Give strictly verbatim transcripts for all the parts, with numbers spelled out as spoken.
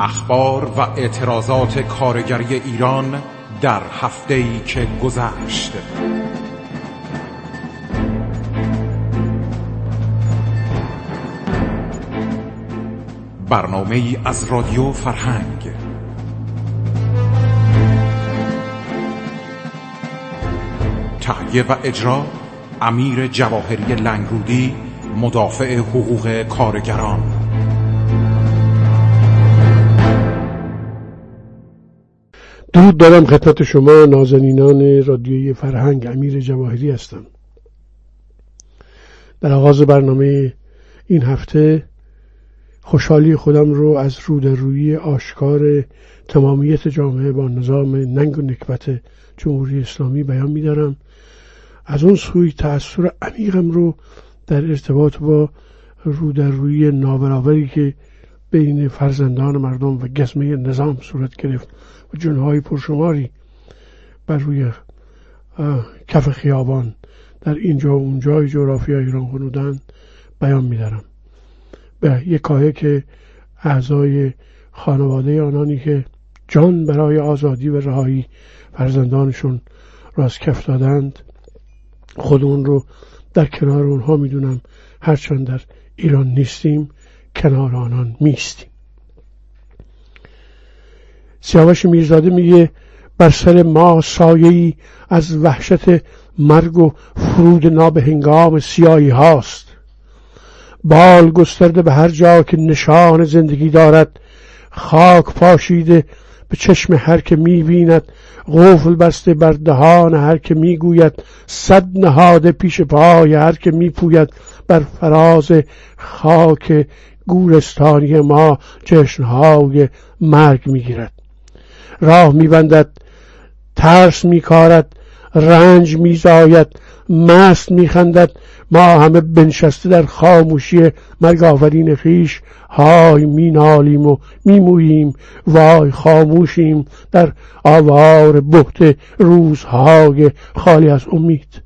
اخبار و اعتراضات کارگری ایران در هفته‌ای که گذشت. برنامه‌ای از رادیو فرهنگ. تهیه و اجرا امیر جواهری لنگرودی، مدافع حقوق کارگران. درود دارم خدمت شما نازنینان رادیوی فرهنگ. امیر جواهری هستم. در آغاز برنامه این هفته خوشحالی خودم رو از رودررویی آشکار تمامیت جامعه با نظام ننگ و نکبت جمهوری اسلامی بیان می‌دارم. از اون سوی تأثیر عمیقم رو در ارتباط با رودررویی نابرابری که بین فرزندان مردم و گزمه نظام صورت گرفت و جنهای پرشماری بر روی کف خیابان در اینجا و اونجای جغرافیای ایران غنودن بیان می‌دارم. به یک کاهه که اعضای خانواده آنانی که جان برای آزادی و رهایی فرزندانشون را از کف دادند، خودمون رو در کنار اونها میدونم، هرچند در ایران نیستیم کنار آنان میستیم. سیاوش میرزاده میگه بر سر ما سایه‌ای از وحشت مرگ و فرود نابهنگام سیاهی هاست. بال گسترده به هر جا که نشان زندگی دارد، خاک پاشیده به چشم هر که می‌بیند، قفل بسته بر دهان هر که میگوید، صد نهاده پیش پای هر که میپوید. بر فراز خاک گورستانی ما جشنهای مرگ میگیرد. راه میبندد، ترس میکارد، رنج میزاید، مست میخندد. ما همه بنشسته در خاموشی مرگ آفرین خیش های مینالیم و میموییم، وای خاموشیم در آوار بهت روزهای خالی از امید.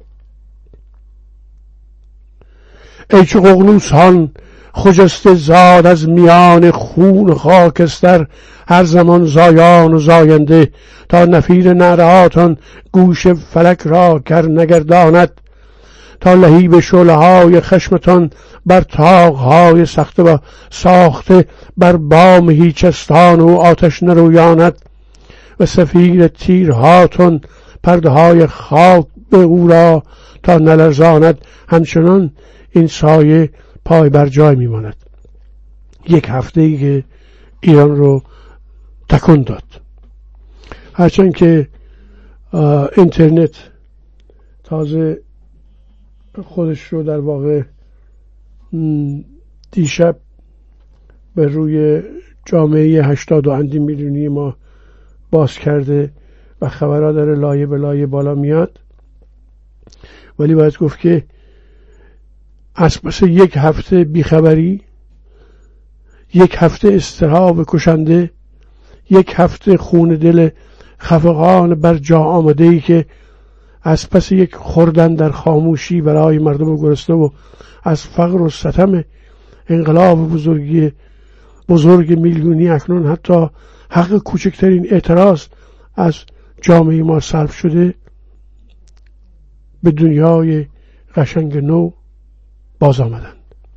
ای چه ققنوسان خجسته زاد از میان خون خاکستر، هر زمان زایان و زاینده، تا نفیر نعرهاتان گوش فلک را کر نگرداند، تا لهیب شعله‌های خشمتان بر طاق‌های سخته و ساخته بر بام هیچستان و آتش نرویاند، و سفیر تیرهاتون پرده‌های خاک به او را تا نلرزاند. همچنان این سایه پای بر جای میماند. یک هفته‌ای که ایران رو تکون داد. هرچند که اینترنت تازه خودش رو در واقع دیشب به روی جامعه هشتاد و اندی میلیونی ما باز کرده و خبرها داره لایه به لایه بالا میاد، ولی باید گفت که از پس یک هفته بیخبری، یک هفته اضطراب کشنده، یک هفته خون دل خفقان بر جا آمده‌ای که از پس یک خوردن در خاموشی برای مردم گرسنه و از فقر و ستم انقلاب بزرگی بزرگ میلیونی، اکنون حتی حق کوچکترین اعتراض از جامعه ما سلب شده، به دنیای قشنگ نو باز آمدند.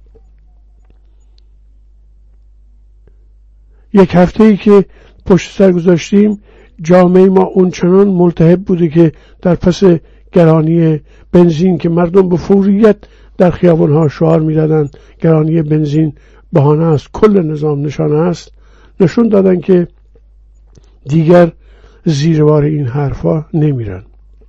یک هفته ای که پشت سر گذاشتیم، جامعه ما اونچنان ملتهب بوده که در پس گرانی بنزین که مردم به فوریت در خیابان‌ها شعار می‌دادند گرانی بنزین بهانه است، کل نظام نشانه است، نشون دادن که دیگر زیر بار این حرفا نمیرن.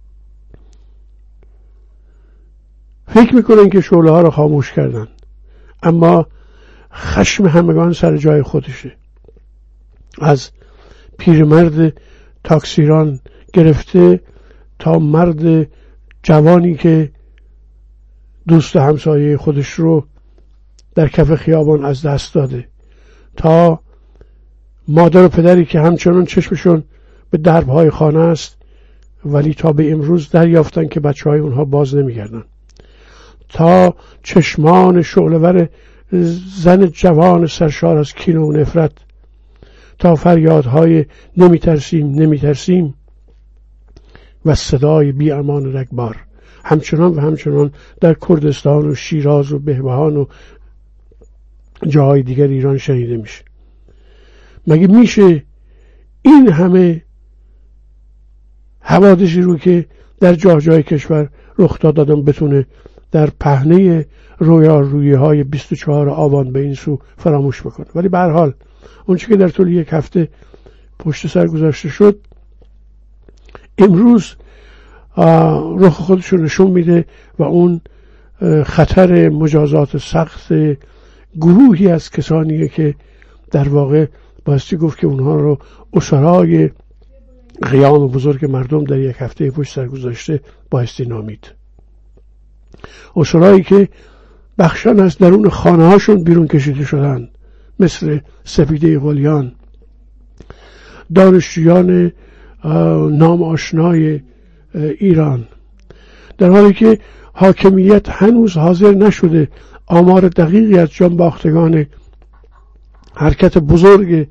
فکر میکنن که شعله ها رو خاموش کردن، اما خشم همگان سر جای خودشه. از پیرمرد تاکسیران گرفته تا مرد جوانی که دوست همسایه خودش رو در کف خیابان از دست داده، تا مادر و پدری که همچنان چشمشون به دربهای خانه است ولی تا به امروز دریافتن که بچه های اونها باز نمیگردن، تا چشمان شعله‌ور زن جوان سرشار از کینه و نفرت تا فریادهای نمی ترسیم نمی ترسیم و صدای بی امان رگبار همچنان و همچنان در کردستان و شیراز و بهبهان و جاهای دیگر ایران شنیده میشه. مگه میشه این همه حوادثی رو که در جای جای کشور رخ داد آدم بتونه در پهنه رویارویی های بیست و چهار آبان به این سو فراموش بکنه؟ ولی به هر حال اون چیزی که در طول یک هفته پشت سر گذاشته شد امروز رخ خودش رو نشون میده و اون خطر مجازات سخت گروهی از کسانیه که در واقع بایستی گفت که اونها رو اسرای قیام بزرگ مردم در یک هفته پشت سر گذاشته بایستی نامید. اسرایی که بخشان از درون خانه هاشون بیرون کشیده شدن، مثل سپیده قلیان، دانشجویان نام آشنای ایران، در حالی که حاکمیت هنوز حاضر نشده آمار دقیقی از جانباختگان حرکت بزرگ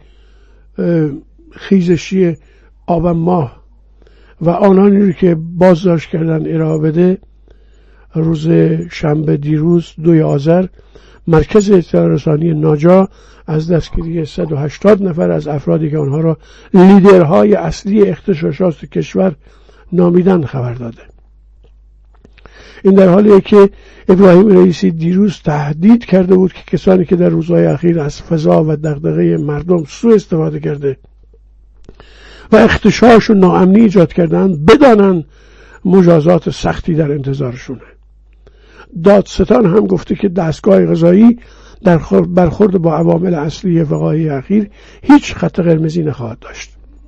خیزشی آبان ماه و آنانی رو که بازداشت کردن ارائه بده. روز شنبه دیروز دوی آذر مرکز اطلاع رسانی ناجا از دستگیری صد و هشتاد نفر از افرادی که آنها را لیدرهای اصلی اغتشاشات کشور نامیدن خبر داده. این در حالیه که ابراهیم رئیسی دیروز تهدید کرده بود که کسانی که در روزهای اخیر از فضا و دغدغه مردم سوء استفاده کرده و اغتشاش و ناامنی ایجاد کردن بدانن مجازات سختی در انتظارشونه. دادستان هم گفته که دستگاه قضایی در برخورد با عوامل اصلی وقایع اخیر هیچ خط قرمزی نخواهد داشت.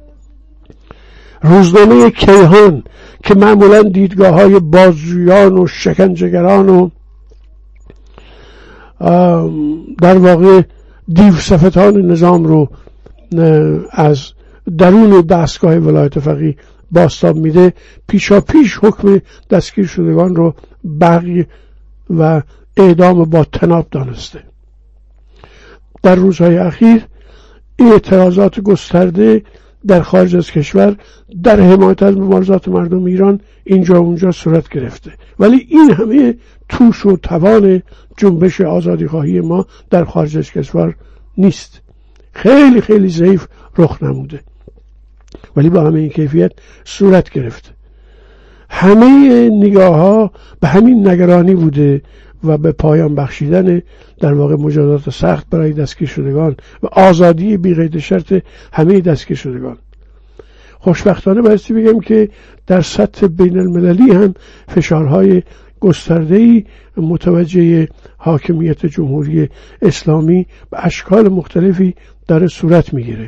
روزنامه کیهان که معمولا دیدگاه های بازجویان و شکنجهگران و در واقع دیوصفتان نظام رو از درون دستگاه ولایت فقیه بازتاب میده، پیشا پیش حکم دستگیر شدگان رو بغی و اعدام با طناب دانسته. در روزهای اخیر اعتراضات گسترده در خارج از کشور در حمایت از مبارزات مردم ایران اینجا و اونجا صورت گرفته، ولی این همه توش و توان جنبش آزادی خواهی ما در خارج از کشور نیست. خیلی خیلی ضعیف رخ نموده، ولی با همه این کیفیت صورت گرفته. همه نگاه ها به همین نگرانی بوده و به پایان بخشیدن در واقع مجازات سخت برای دستگیر شدگان و آزادی بی قید شرط همه دستگیر شدگان. خوشبختانه بایستی بگم که در سطح بین المللی هم فشارهای گسترده‌ای متوجه حاکمیت جمهوری اسلامی به اشکال مختلفی داره صورت میگیره.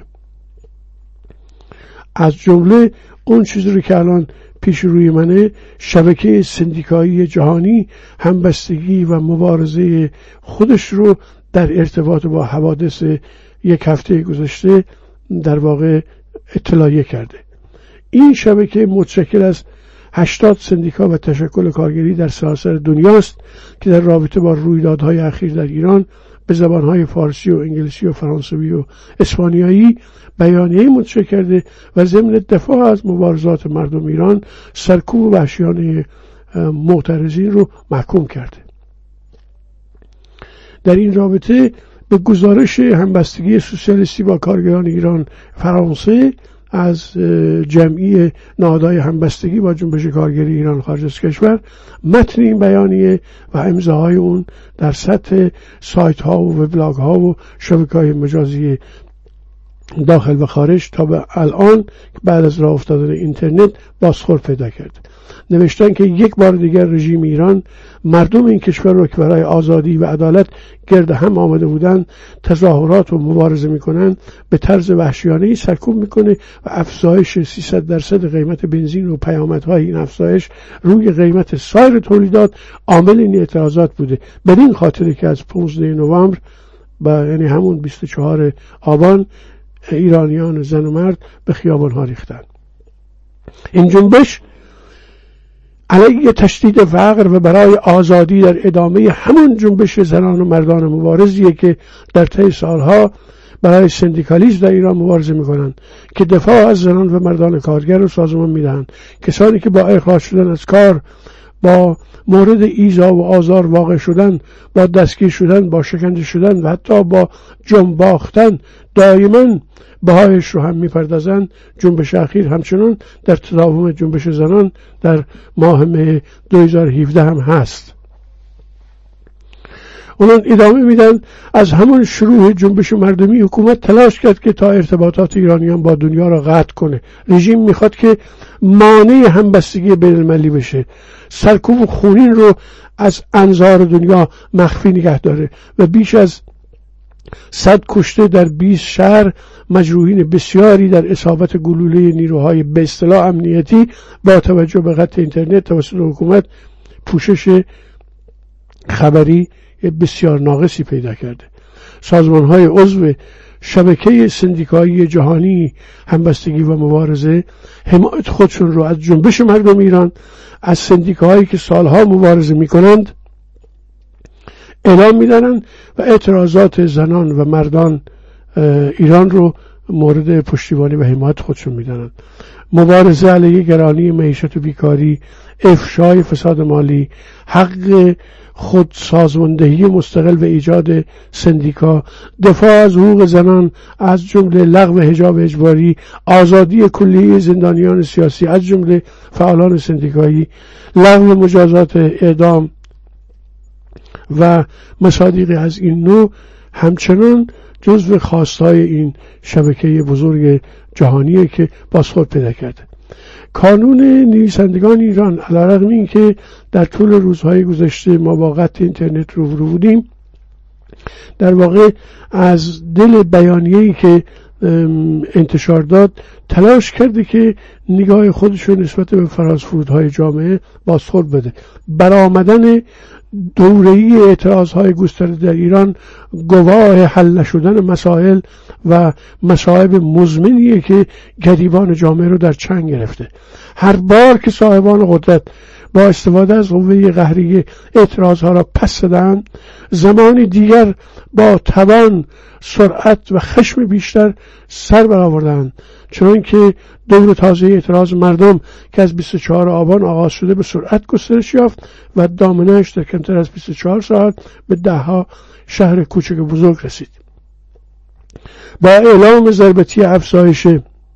از جمله اون چیزی رو که الان پیش روی منه، شبکه سندیکایی جهانی همبستگی و مبارزه خودش رو در ارتباط با حوادث یک هفته گذشته در واقع اطلاعیه کرده. این شبکه متشکل از هشتاد سندیکا و تشکل کارگری در سراسر دنیاست که در رابطه با رویدادهای اخیر در ایران به زبانهای فارسی و انگلیسی و فرانسوی و اسپانیایی بیانیه منتشر کرده و ضمن دفاع از مبارزات مردم ایران سرکوب وحشیانه معترضین رو محکوم کرده. در این رابطه به گزارش همبستگی سوسیالیستی با کارگران ایران فرانسه از جمعی نهادهای همبستگی با جنبش کارگری ایران خارج از کشور، متن این بیانیه و امضاهای اون در سطح سایت ها و وبلاگ ها و شبکه‌های مجازی داخل و خارج تا به الان بعد از راه افتادن اینترنت بازخورد پیدا کرده. نوشتن که یک بار دیگر رژیم ایران مردم این کشور رو که برای آزادی و عدالت گرد هم آمده بودن تظاهرات و مبارزه میکنن به طرز وحشیانه‌ای سرکوب میکنه و افزایش سیصد درصد قیمت بنزین و پیامدهای این افزایش روی قیمت سایر تولیدات عامل این اعتراضات بوده. بدین خاطر که از پانزده نوامبر با یعنی همون بیست و چهار آبان ایرانیان زن و مرد به خیابان‌ها ریختن. این جنبش علیه تشدید فقر و برای آزادی در ادامه همون جنبش زنان و مردان مبارزیه که در طی سالها برای سندیکالیسم در ایران مبارزه میکنن که دفاع از زنان و مردان کارگر رو سازمان میدن. کسانی که با اخراج شدن از کار، با مورد ایذا و آزار واقع شدن، با دستگیر شدن، با شکنجه شدن و حتی با جنباختن دائما بهایش رو هم میپردازن. جنبش اخیر همچنان در تداوم جنبش زنان در ماه مه دو هزار و هفده هم هست. اونان ادامه میدن از همون شروع جنبش مردمی حکومت تلاش کرد که تا ارتباطات ایرانیان با دنیا را قطع کنه. رژیم میخواد که مانع همبستگی بین المللی بشه، سرکوب خونین رو از انظار دنیا مخفی نگه داره و بیش از صد کشته در بیست شهر، مجروحین بسیاری در اصابت گلوله نیروهای به اصطلاح امنیتی با توجه به قطع اینترنت توسط حکومت پوشش خبری بسیار ناقصی پیدا کرده. سازمان‌های عضو شبکه سندیکایی جهانی همبستگی و مبارزه حمایت خودشون رو از جنبش مردم ایران، از سندیکاهایی که سالها مبارزه میکنند اعلام میدارن و اعتراضات زنان و مردان ایران رو مورد پشتیبانی و حمایت خودشون میدانند. مبارزه علیه گرانی معیشت و بیکاری، افشای فساد مالی، حق خود سازماندهی مستقل و ایجاد سندیکا، دفاع از حقوق زنان از جمله لغو حجاب اجباری، آزادی کلیه زندانیان سیاسی از جمله فعالان سندیکایی، لغو مجازات اعدام و مصادیق از این نوع همچنان جزو خواستهای این شبکه بزرگ جهانیه که بازخورد پیدا کرده. کانون نویسندگان ایران علیرغم این که در طول روزهای گذشته ما با قطع اینترنت روبرو بودیم، در واقع از دل بیانیه‌ای که انتشار داد تلاش کرده که نگاه خودش رو نسبت به فرازفرودهای جامعه بازخورد بده. برآمدن دوره‌ای اعتراضهای گسترده در ایران گواه حل نشدن مسائل و مصائب مزمنیه که گریبان جامعه رو در چنگ گرفته. هر بار که صاحبان قدرت با استفاده از قوه قهری اعتراضها را پس دادن، زمانی دیگر با توان، سرعت و خشم بیشتر سر برآوردند، چون که دور تازه اعتراض مردم که از بیست و چهارم آبان آغاز شده به سرعت گسترش یافت و دامنه‌اش در کمتر از بیست و چهار ساعت به دهها شهر کوچک بزرگ رسید. با اعلام ضربتی افزایش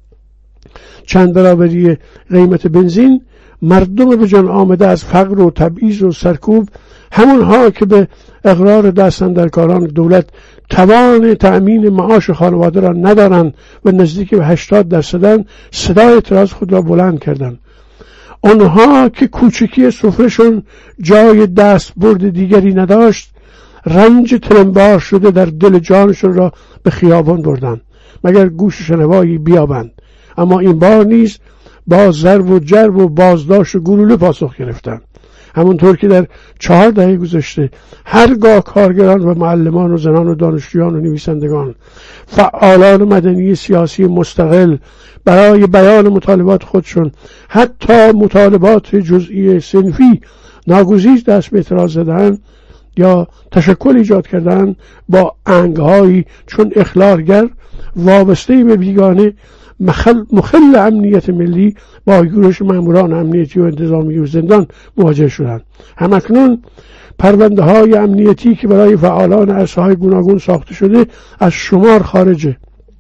چند برابری قیمت بنزین، مردم به جان آمده از فقر و تبعیض و سرکوب، همونها که به اقرار دستاندرکاران دولت توان تأمین معاش خانواده را ندارند و نزدیک به هشتاد درصدن، صدای اعتراض خود را بلند کردند. آنها که کوچکی سفرهشون جای دست برد دیگری نداشت، رنج ترنبار شده در دل جانشون را به خیابان بردند مگر گوش شنوایی بیابند. اما این بار نیز با ضرب و جرب و بازداشت و گلوله پاسخ گرفتند. همونطور که در چهار دهه گذشته هرگاه کارگران و معلمان و زنان و دانشجویان و نویسندگان، فعالان مدنی سیاسی مستقل برای بیان مطالبات خودشون، حتی مطالبات جزئی صنفی، ناگزیر دست به اعتراض زدن یا تشکل ایجاد کردن، با انگهایی چون اخلالگر وابسته به بیگانه مخل, مخل امنیت ملی با یورش ماموران امنیتی و انتظامی و زندان مواجه شدند. همکنون پرونده های امنیتی که برای فعالان عرصه های گوناگون ساخته شده از شمار خارجه.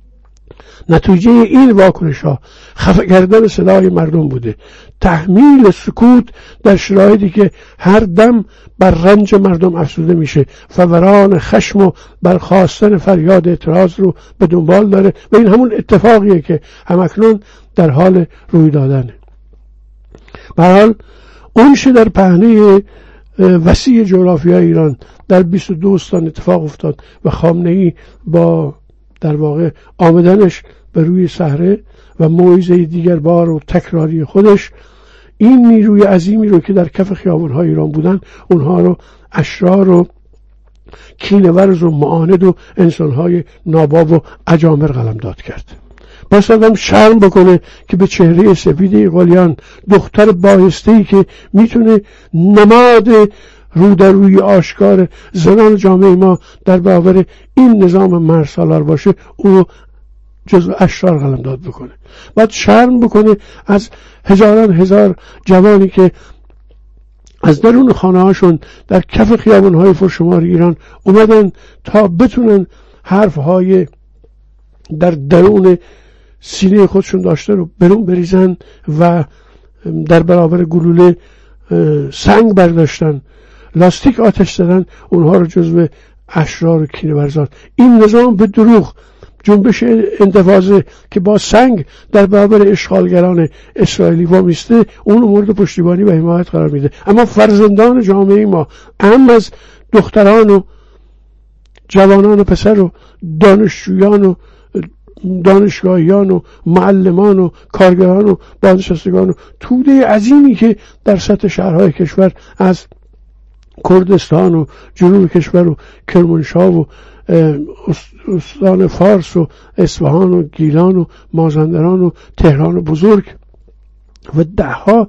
نتیجه این واکنش ها خفه کردن صدای مردم بوده، تحمیل سکوت در شرایطی که هر دم بر رنج مردم افزوده میشه، فوران خشم و برخاستن فریاد اعتراض رو به دنبال داره و این همون اتفاقیه که همکنون در حال روی دادنه. به هر حال اونچه در پهنه وسیع جغرافیای ایران در بیست و دو استان اتفاق افتاد و خامنه‌ای با در واقع آمدنش به روی صحنه و موعظه دیگر بار و تکراری خودش، این نیروی عظیمی رو که در کف خیابان‌های ایران بودن، اونها رو اشرار و کینه‌ورز و معاند و انسان‌های ناباب و اجامر قلمداد کرد. پس آدم شرم بکنه که به چهره سپید ایقالیان، دختر بایسته‌ای که میتونه نماد رو در روی آشکار زنان جامعه ما در برابر این نظام مرسالار باشه، او رو جزو اشرار قلمداد بکنه. بعد شرم بکنه از هزاران هزار جوانی که از درون خانه هاشون در کف خیابان های پرشمار ایران اومدن تا بتونن حرف های در درون سینه خودشون داشته رو برون بریزن و در برابر گلوله سنگ برداشتن، لاستیک آتش زدن، اونها رو جزو اشرار و کینه ورزان. این نظام به دروغ جنبش انتفاضه که با سنگ در برابر اشغالگران اسرائیلی وامیسته، اون مورد پشتیبانی و حمایت قرار میده. اما فرزندان جامعه ما، اهم از دختران و جوانان و پسر و دانشجویان و دانشگاهیان و معلمان و کارگران و بازنشستگان و توده عظیمی که در سطح شهرهای کشور از کردستان و جنوب کشور و کرمانشاه و استان فارس و اصفهان و گیلان و مازندران و تهران بزرگ و دهها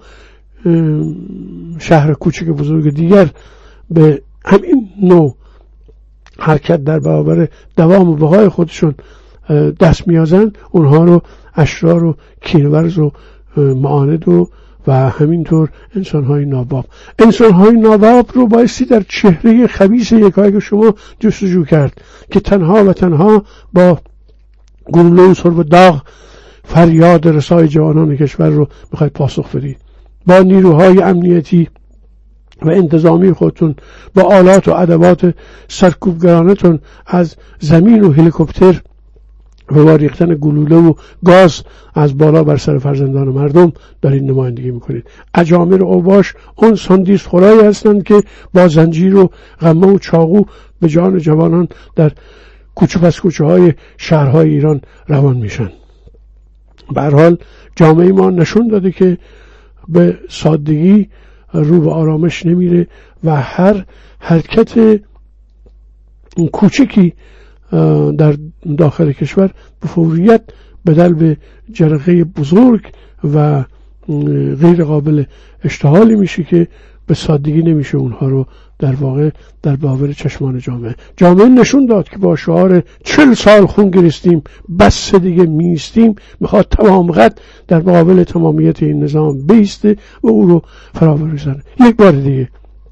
شهر کوچک بزرگ دیگر به همین نوع حرکت در برابر دوام و بقای خودشون دست میازن، اونها رو اشرار و کینه‌ورز و معاند و و همینطور انسان‌های ناباب. انسان‌های ناباب رو بایستی در چهره خبیث یکایک شما جستجو کرد که تنها و تنها با گلوله و سرب و داغ فریاد رسای جوانان کشور رو میخواید پاسخ بدید. با نیروهای امنیتی و انتظامی خودتون، با آلات و ادوات سرکوبگرانتون از زمین و هلیکوپتر و با ریختن گلوله و گاز از بالا بر سر فرزندان مردم دارید نمایندگی میکنید. اجامر و اوباش اون ساندیس خورایی هستند که با زنجیر و غمه و چاقو به جان جوانان در کوچه پس کوچه های شهرهای ایران روان میشن. به هر حال جامعه ما نشون داده که به سادگی رو به آرامش نمیره و هر حرکت کوچکی در داخل کشور به فوریت بدل به جرقه بزرگ و غیر قابل اشتعالی میشه که به سادگی نمیشه اونها رو در واقع در برابر چشمان جامعه جامعه نشون داد که با شعار چل سال خون گریستیم بس دیگه میستیم میخواد تمام قد در مقابل تمامیت این نظام بیسته و او رو فرا بریزنه. یک بار دیگه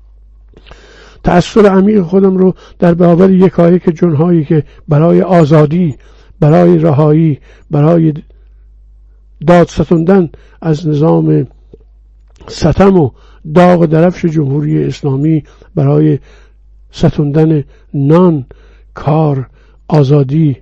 تأثیر عمیق خودم رو در برابر یکایک جنهایی که برای آزادی، برای رهایی، برای داد ستوندن از نظام ستم و داغ درفش جمهوری اسلامی، برای ستوندن نان، کار، آزادی،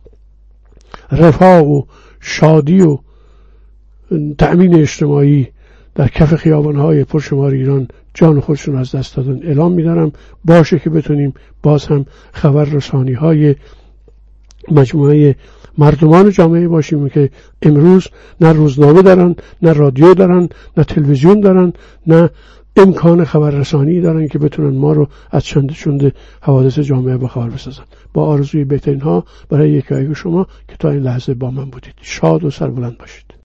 رفاه و شادی و تأمین اجتماعی در کف خیابان‌های پرشمار ایران جان خودشون از دست دادن اعلام می‌دارم. باشه که بتونیم باز هم خبررسانی‌های مجموعه مردمان جامعه باشیم که امروز نه روزنامه دارن، نه رادیو دارن، نه تلویزیون دارن، نه امکان خبررسانی دارن که بتونن ما رو از چند چند حوادث جامعه به خبر بسازن. با آرزوی بهترین ها برای یکی شما که تا این لحظه با من بودید. شاد و سربلند باشید.